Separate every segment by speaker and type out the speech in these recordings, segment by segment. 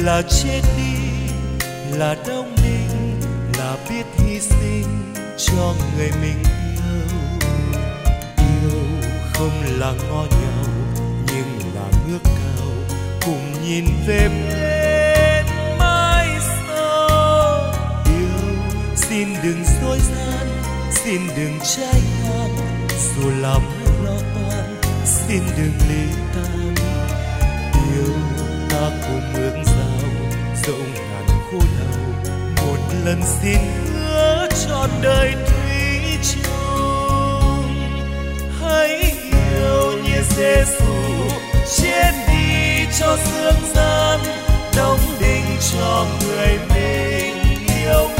Speaker 1: là chết đi, là đóng đinh, là biết hy sinh cho người mình yêu. Yêu không là ngó nhau, nhưng là ngước cao cùng nhìn về bên mãi sau. Yêu xin đừng dối gian, xin đừng trái ngang, dù làm lo toan xin đừng ly tan. Yêu ta cùng ước giao dẫu ngàn khổ đau, một lần xin hứa trọn đời thủy chung. Hãy yêu như Giêsu chết đi cho dương gian, đóng đinh cho người mình yêu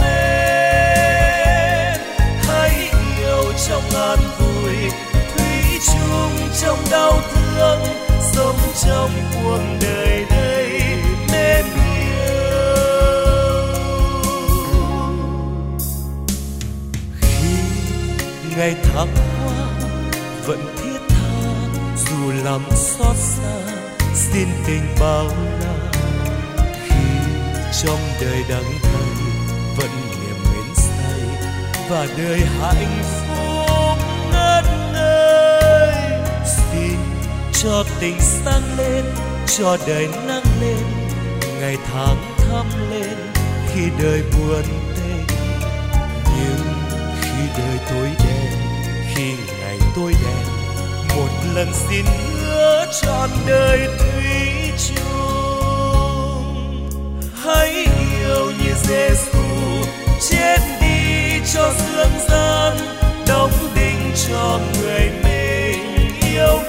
Speaker 1: mến. Hãy yêu trong an vui, thủy chung trong đau thương, sống trong cuộc đời đây mến yêu. Khi ngày tháng qua vẫn thiết tha, dù làm xót xa xin tình bao la. Khi trong đời đắng cay vẫn niềm mến say, và đời hạnh phúc ngất ngây. Xin cho tình sáng lên, cho đời nắng lên, ngày tháng thắm lên khi đời buồn tênh. Nhưng khi đời tối đen, khi ngày tối đen, một lần xin hứa trọn đời thủy chung. Hãy yêu như Giêsu chết đi cho dương gian, đóng đinh cho người mình yêu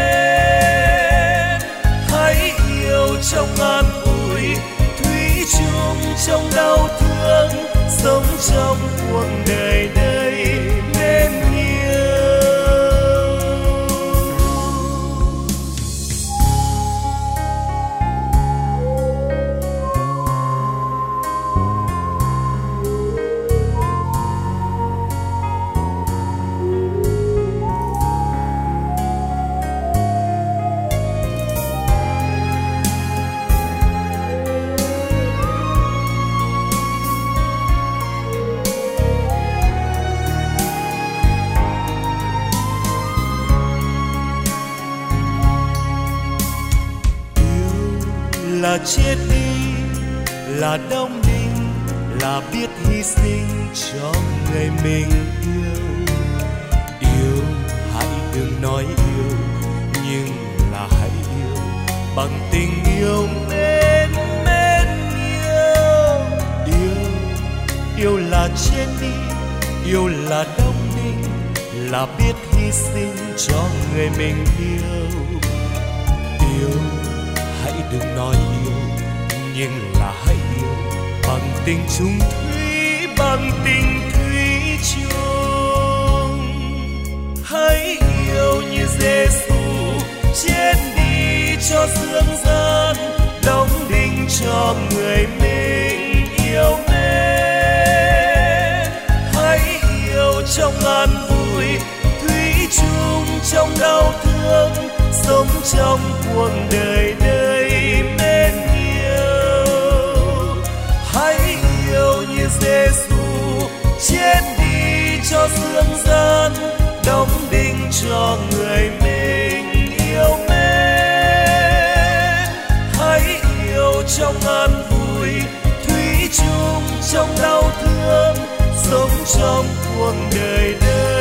Speaker 1: mến. Hãy yêu trong an vui, thủy chung trong đau thương, sống trong cuộc đời đây mến yêu. Là chết đi, là đóng đinh, là biết hy sinh cho người mình yêu. Yêu hãy đừng nói yêu, nhưng là hãy yêu bằng tình yêu mến mến yêu. Yêu yêu là chết đi, yêu là đóng đinh, là biết hy sinh cho người mình yêu. Yêu hãy đừng nói yêu, nhưng là hãy yêu bằng tình chung thủy, bằng tình thủy chung. Hãy yêu như Giêsu chết đi cho dương gian, đóng đinh cho người mình yêu mến. Hãy yêu trong an vui, thủy chung trong đau thương, sống trong cuộc đời đây mến yêu. Hãy yêu như Giêsu chết đi cho dương gian, đóng đinh cho người mình yêu mến. Hãy yêu trong an vui, thủy chung trong đau thương, sống trong cuộc đời đây